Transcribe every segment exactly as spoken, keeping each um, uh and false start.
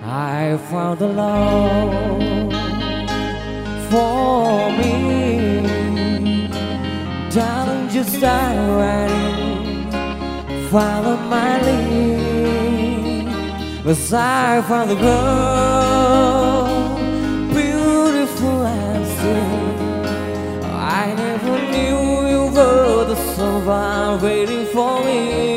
I found the love for me. Darling, just dive right in, follow my lead. 'Cause I found the girl, beautiful and sweet. I never knew you were the someone waiting for me.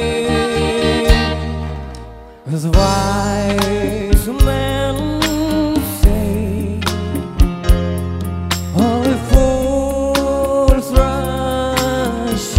'Cause wise men say only fools rush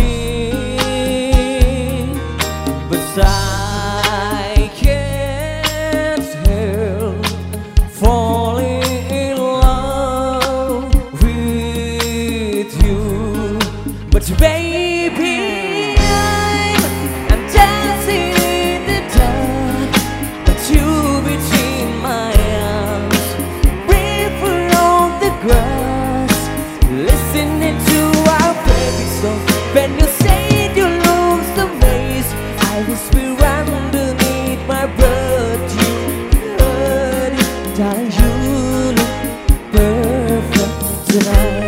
in, but I can't help falling in love with you. But baby, I'm, I'm dancing in the dark, but you between my arms, river on the grass, listening to our baby song. When you say you lose the maze, I whisper underneath my breath. You heard it, darling, you look perfect tonight.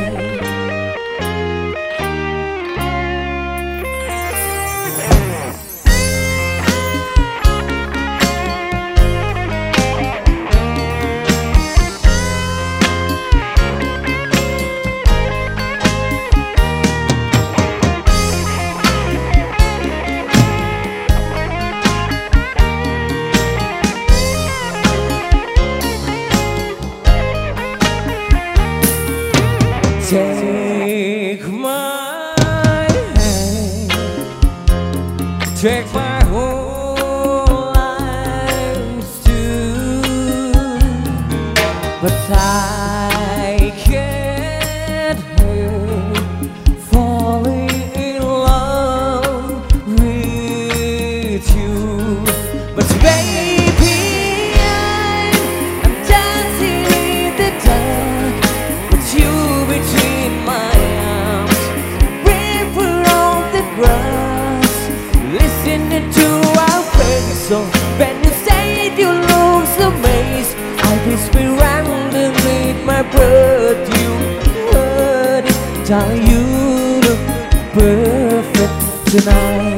Take my hand, take my whole life too, but I can't help falling in love with you. But baby, I'm, I'm dancing in the dark, but you between my arms, river on the grass, listening to our baby song. When you say you lose the maze, I whisper underneath my breath. You heard it, darling, you look perfect tonight.